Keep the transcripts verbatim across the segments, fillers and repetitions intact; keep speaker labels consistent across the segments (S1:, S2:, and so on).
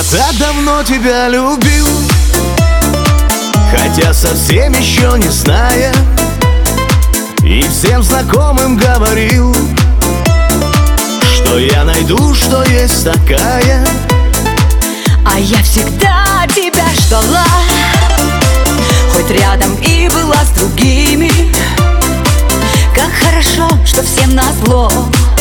S1: так давно тебя любил, хотя совсем еще не зная, и всем знакомым говорил, что я найду, что есть такая.
S2: А я всегда тебя ждала, хоть рядом и была с другими. Как хорошо, что всем назло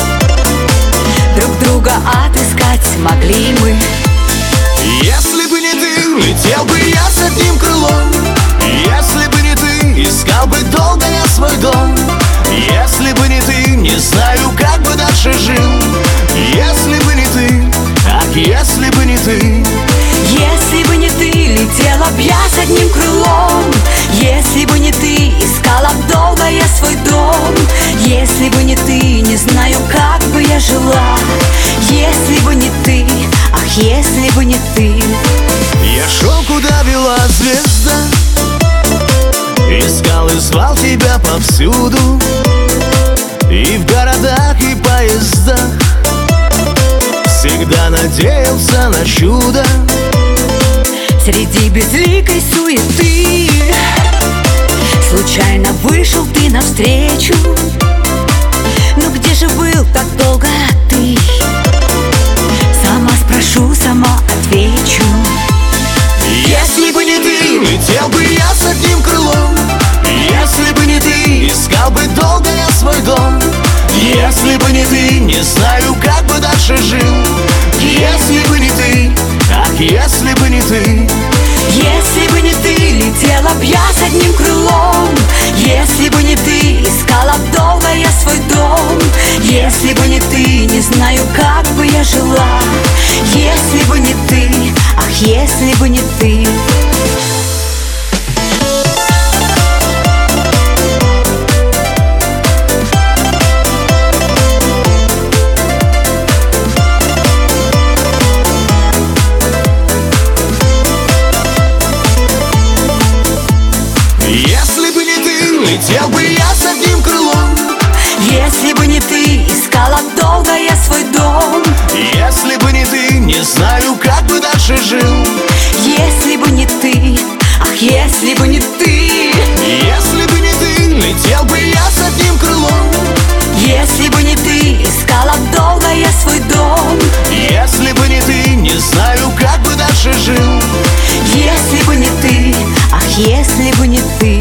S2: друг друга отыскать смогли мы.
S1: Если бы не ты, летел бы я с одним крылом. Если бы не ты, искал бы долго я свой дом. Если бы не ты, не знаю, как бы дальше жил. Если бы не ты, ах, если бы не ты.
S2: Если бы не ты, летела б я с одним крылом. Если бы не ты, искала б долго я свой дом. Если бы не ты, не знаю, как бы я жила. Если бы не ты, ах, если бы не ты.
S1: Я шел, куда вела звезда, искал и звал тебя повсюду, и в городах, и поездах. Всегда надеялся на чудо
S2: среди безликой суеты. Случайно вышел ты навстречу. Ну где же был так долго ты? Сама спрошу, сама отвечу.
S1: Если бы не ты, летел бы я с одним крылом. Если бы не ты, искал бы долго я свой дом. Если бы не ты, не знаю, как бы дальше жил. Если бы не ты, ах, если бы не ты.
S2: Если бы не ты, летела б я с одним крылом. Если бы не ты, искала б долго я свой дом. Если бы не ты, не знаю, как бы я жила. Если бы не ты, ах, если бы не ты.
S1: Если бы не ты, летел бы я с одним крылом.
S2: Если бы не ты, искала б долго я свой дом.
S1: Если бы не ты, не знаю, как бы дальше жил.
S2: Если бы не ты, ах, если бы не ты.
S1: Если бы не ты, летел бы я с одним крылом.
S2: Если бы не ты, искала б долго я свой дом.
S1: Если бы не ты, не знаю, как бы дальше жил.
S2: Если бы не ты, ах, если бы не ты.